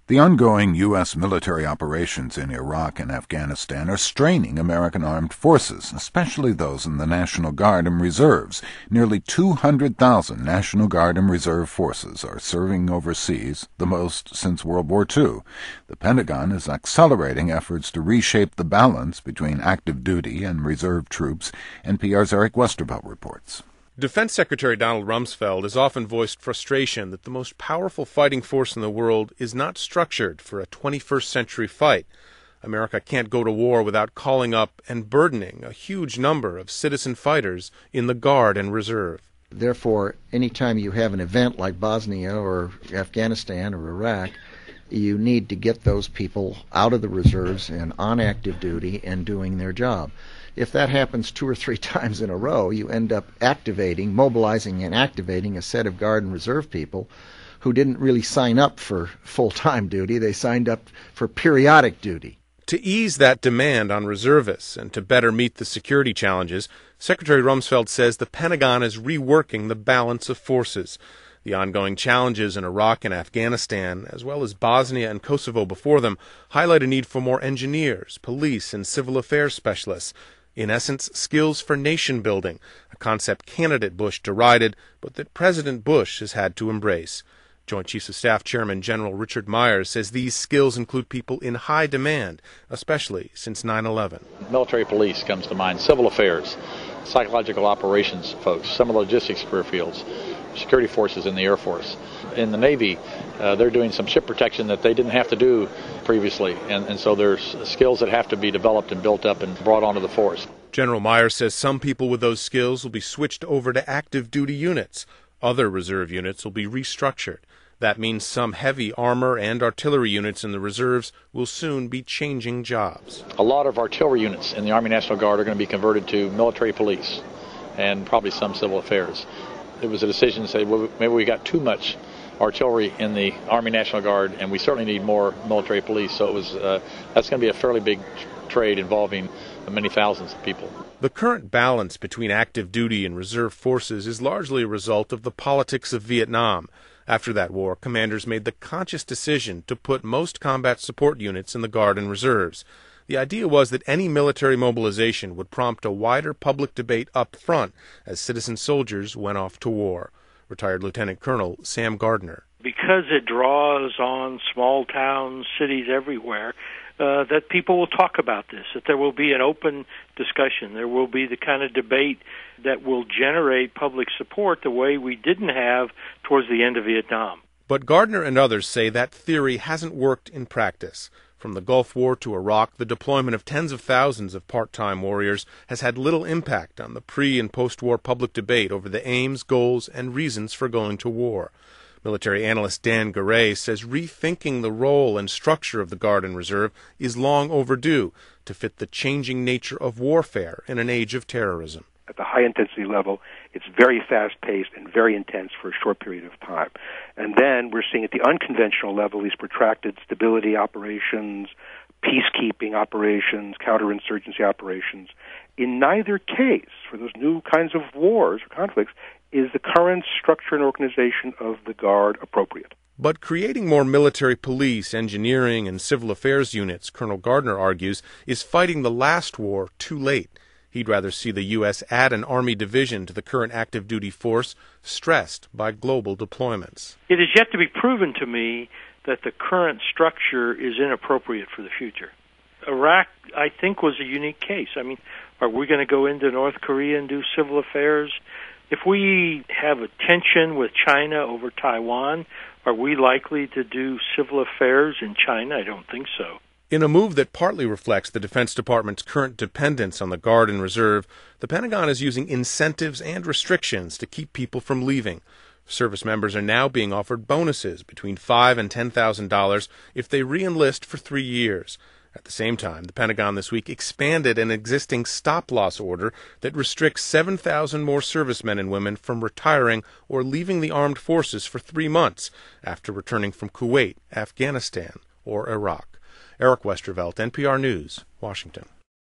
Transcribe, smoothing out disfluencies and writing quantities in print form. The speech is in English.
The ongoing U.S. military operations in Iraq and Afghanistan are straining American armed forces, especially those in the National Guard and Reserves. Nearly 200,000 National Guard and Reserve forces are serving overseas, the most since World War II. The Pentagon is accelerating efforts to reshape the balance between active duty and reserve troops, NPR's Eric Westervelt reports. Defense Secretary Donald Rumsfeld has often voiced frustration that the most powerful fighting force in the world is not structured for a 21st century fight. America can't go to war without calling up and burdening a huge number of citizen fighters in the Guard and Reserve. Therefore, any time you have an event like Bosnia or Afghanistan or Iraq, you need to get those people out of the reserves and on active duty and doing their job. If that happens 2 or 3 times in a row, you end up mobilizing and activating a set of Guard and Reserve people who didn't really sign up for full-time duty. They signed up for periodic duty. To ease that demand on reservists and to better meet the security challenges, Secretary Rumsfeld says the Pentagon is reworking the balance of forces. The ongoing challenges in Iraq and Afghanistan, as well as Bosnia and Kosovo before them, highlight a need for more engineers, police, and civil affairs specialists. In essence, skills for nation building, a concept candidate Bush derided, but that President Bush has had to embrace. Joint Chiefs of Staff Chairman General Richard Myers says these skills include people in high demand, especially since 9/11. Military police comes to mind, civil affairs, psychological operations folks, some of the logistics career fields, security forces in the Air Force. In the Navy, they're doing some ship protection that they didn't have to do previously, and so there's skills that have to be developed and built up and brought onto the force. General Myers says some people with those skills will be switched over to active duty units. Other reserve units will be restructured. That means some heavy armor and artillery units in the reserves will soon be changing jobs. A lot of artillery units in the Army National Guard are going to be converted to military police and probably some civil affairs. It was a decision to say, well, maybe we got too much artillery in the Army National Guard, and we certainly need more military police. So it was that's going to be a fairly big trade involving many thousands of people. The current balance between active duty and reserve forces is largely a result of the politics of Vietnam. After that war, commanders made the conscious decision to put most combat support units in the Guard and Reserves. The idea was that any military mobilization would prompt a wider public debate up front as citizen soldiers went off to war. Retired Lieutenant Colonel Sam Gardner. Because it draws on small towns, cities everywhere, that people will talk about this, that there will be an open discussion. There will be the kind of debate that will generate public support the way we didn't have towards the end of Vietnam. But Gardner and others say that theory hasn't worked in practice. From the Gulf War to Iraq, the deployment of tens of thousands of part-time warriors has had little impact on the pre- and post-war public debate over the aims, goals, and reasons for going to war. Military analyst Dan Garay says rethinking the role and structure of the Guard and Reserve is long overdue to fit the changing nature of warfare in an age of terrorism. At the high-intensity level, it's very fast-paced and very intense for a short period of time. And then we're seeing at the unconventional level these protracted stability operations, peacekeeping operations, counterinsurgency operations. In neither case, for those new kinds of wars or conflicts, is the current structure and organization of the Guard appropriate. But creating more military police, engineering, and civil affairs units, Colonel Gardner argues, is fighting the last war too late. He'd rather see the U.S. add an Army division to the current active duty force, stressed by global deployments. It is yet to be proven to me that the current structure is inappropriate for the future. Iraq, I think, was a unique case. I mean, are we going to go into North Korea and do civil affairs? If we have a tension with China over Taiwan, are we likely to do civil affairs in China? I don't think so. In a move that partly reflects the Defense Department's current dependence on the Guard and Reserve, the Pentagon is using incentives and restrictions to keep people from leaving. Service members are now being offered bonuses between $5,000 and $10,000 if they re-enlist for 3 years. At the same time, the Pentagon this week expanded an existing stop-loss order that restricts 7,000 more servicemen and women from retiring or leaving the armed forces for 3 months after returning from Kuwait, Afghanistan, or Iraq. Eric Westervelt, NPR News, Washington.